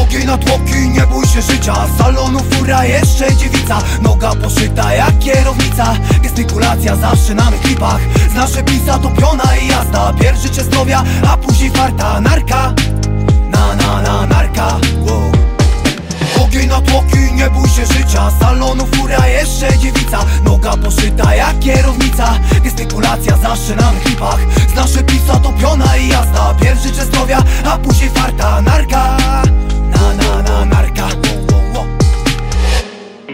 Ogień na tłoki, nie bój się życia. Z salonu fura, jeszcze dziewica. Noga poszyta jak kierownica. Gestykulacja zawsze na mych klipach. Znasz przepisa, to piona i jazda. Pierw życzę zdrowia, a później farta. Narka, narka, wow. Ogień na tłoki, nie bój się życia. Z salonu fura, jeszcze dziewica. Noga poszyta jak kierownica. Gestykulacja zawsze na mych klipach. Znasz przepisa, to piona i jazda. Pierw życzę zdrowia, a później farta. Narka.